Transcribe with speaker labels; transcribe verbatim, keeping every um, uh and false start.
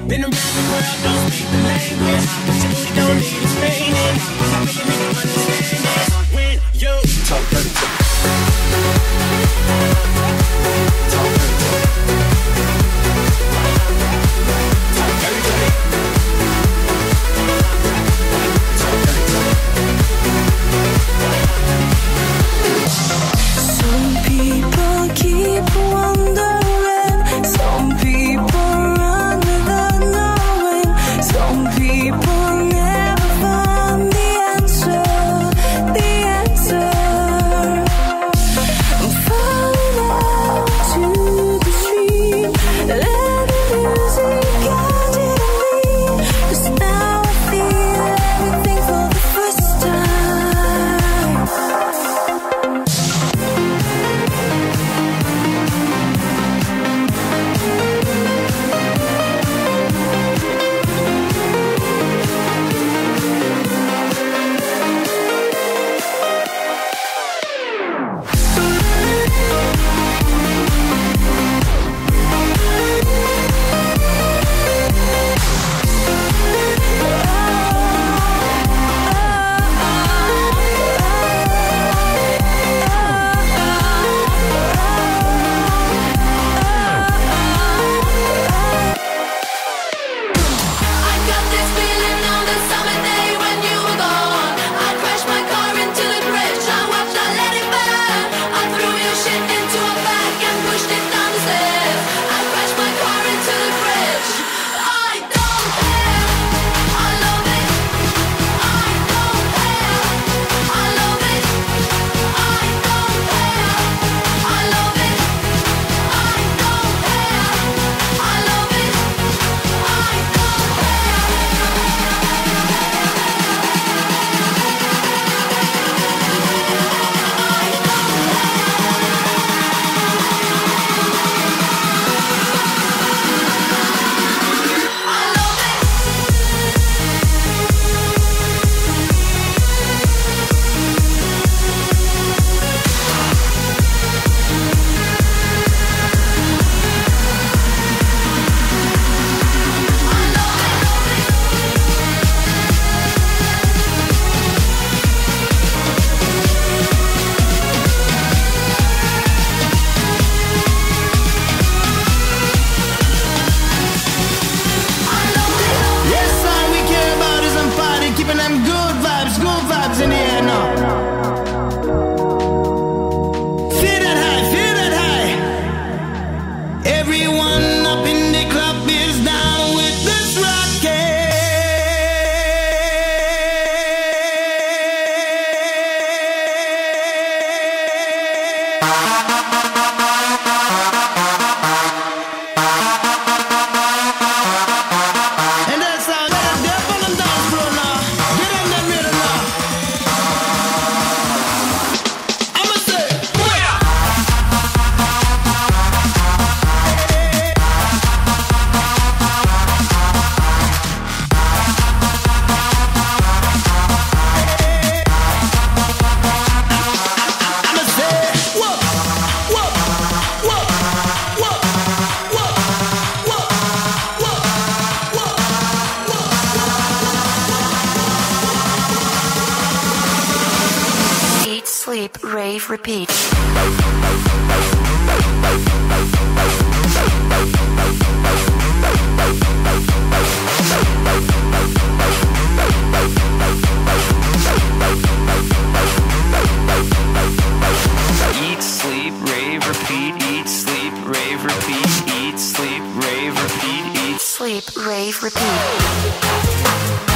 Speaker 1: Been around the world, don't speak the language, but you really don't need explaining. I really need to understand it when you talk dirty to me. Talk dirty to me. Talk dirty to me. Talk dirty to me.
Speaker 2: Some people keep wondering, some people run without knowing, some people never find the answer, the answer. I'm falling out to the stream, let the music guide me, 'cause now I feel everything for the first time. I got this feeling on the summer day when you were gone. I crashed my car into the bridge. I watched, I let it burn. I threw your shit into a bag and pushed it down the stairs. I crashed my car into the bridge. I don't care. I love it. I don't care. I love it. I don't care. I love it. I don't care. I love it. I don't
Speaker 1: Yes, all we care about is I'm party, keeping them good vibes, good vibes in the air now. Feel that high, feel that high. Everyone up in the club is down with this and that's how they're up on the dance floor now. Get on that rhythm now. I'ma say, booyah! I'ma say, whoa, whoa, whoa, whoa, whoa, whoa, whoa, whoa.
Speaker 2: Eat, sleep, rave, repeat.
Speaker 3: Eat, sleep, rave, repeat. Eat, sleep, rave, repeat. Eat, sleep, rave, repeat. Eat.
Speaker 2: Sleep, rave, repeat.